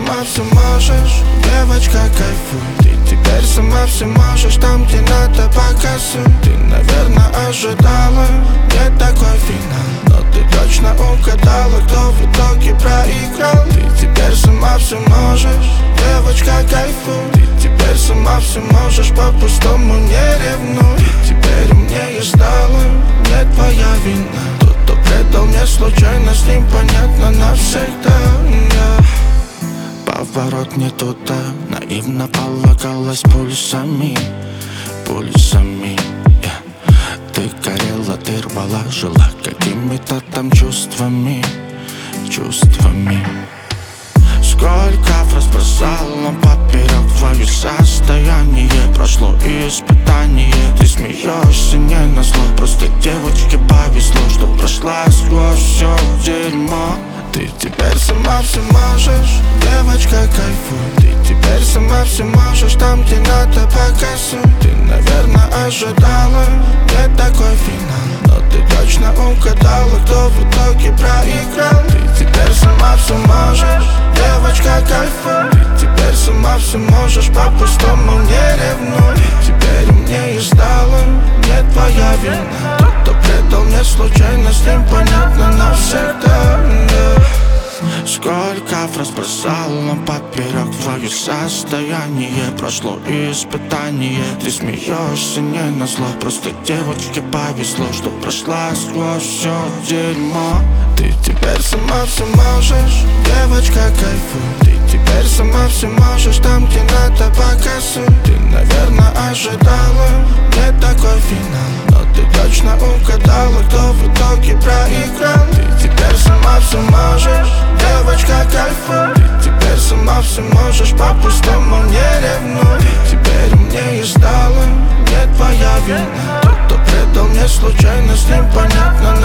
сама все можешь, девочка, кайфуй. Ты теперь сама все можешь, там где надо показывай. Ты, наверное, ожидала не такой финал, но ты точно угадала, кто в итоге проиграл. Ты теперь сама все можешь, девочка, кайфуй. Ты теперь сама все можешь, по-пустому не ревнуй. И теперь умнее стала, не твоя вина. Тот, кто предал мне случайно, с ним понятно навсегда. Поворот не туда, наивно полагалась пульсами, пульсами. Ты горела, ты рвала, жила какими-то там чувствами, чувствами. Сколько фраз бросала поперек твое состояние. Прошло и испытание. Ты смеешься не назло, просто девочке повезло, что прошла сквозь все дерьмо. Ты теперь сама все можешь, девочка, кайфуй. Ты теперь сама все можешь, там где надо показывай. Ты, наверное, ожидала не такой финал, но ты точно угадала, кто в итоге проиграл. Ты теперь сама все можешь, девочка, кайфуй. Ты теперь сама все можешь, по-пустому не ревнуй. И теперь умнее стала, не твоя вина. Тот, кто предал мне случайно, с ним понятно навсегда. Сколько фраз бросала поперек твое состояние. Прошло и испытание. Ты смеешься не назло, просто девочке повезло, что прошла сквозь все дерьмо. Ты теперь сама все можешь, девочка, кайфуй. Ты теперь сама все можешь, там где надо показывай. Ты, наверное, ожидала не такой финал, но ты точно угадала, кто в итоге проиграл. Ты теперь сама все можешь, девочка, кайфуй. Ты теперь сама все можешь, по-пустому не ревнуй. И теперь умнее стала, не твоя вина. Тот, кто предал мне случайно, с ним понятно